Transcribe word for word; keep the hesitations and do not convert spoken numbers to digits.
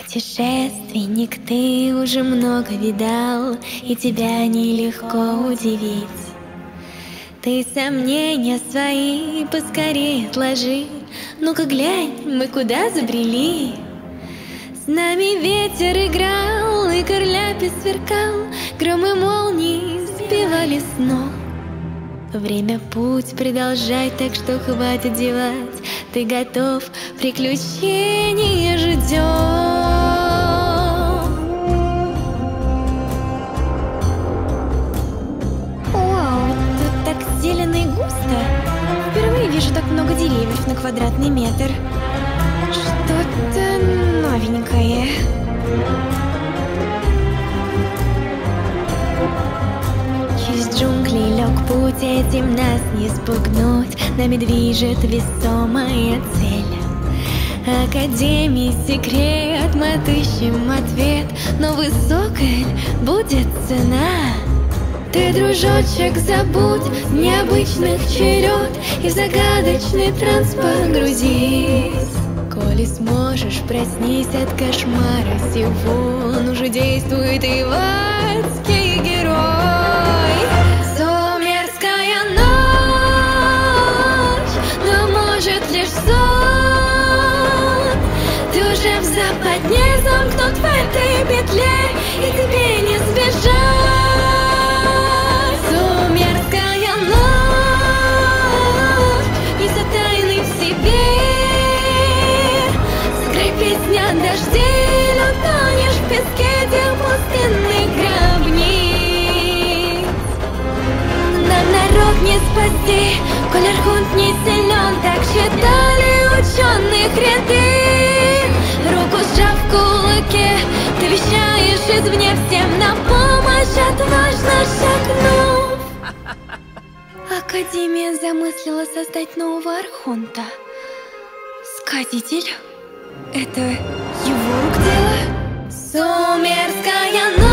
Путешественник, ты уже много видал, и тебя нелегко удивить. Ты сомнения свои поскорее отложи. Ну-ка глянь, мы куда забрели? С нами ветер играл, и корляпи сверкал, гром и молнии сбивали с ног. Время путь продолжать, так что хватит зевать. Ты готов, приключения ждем. Вау, тут так зелено и густо. Впервые вижу так много деревьев на квадратный метр. Что-то новенькое. Через джунгли лег путь, этим нас не спугнуть. Нами движет весомая цель. Академии секрет, мы отыщем ответ, но высокая будет цена. Ты, дружочек, забудь необычных черед и в загадочный транс погрузись. Коли сможешь, проснись от кошмара сего, он уже действует и адский герой. Сумерская ночь, но может лишь сон. Ты уже в западне замкнут в этой петле, и тебе не сбежать. Сумерская ночь, несет тайны в себе. Сыграй песня дождей, но тонешь в песке тех пустынных гробниц. Нам народ не спасти, коль Архонт не силен, так считали ученых ряды. Руку сжав в кулаке, ты вещаешь извне всем на помощь, отважно шагнув. Академия замыслила создать нового Архонта. Сказитель? Это его рук дело? Сумерская ночь.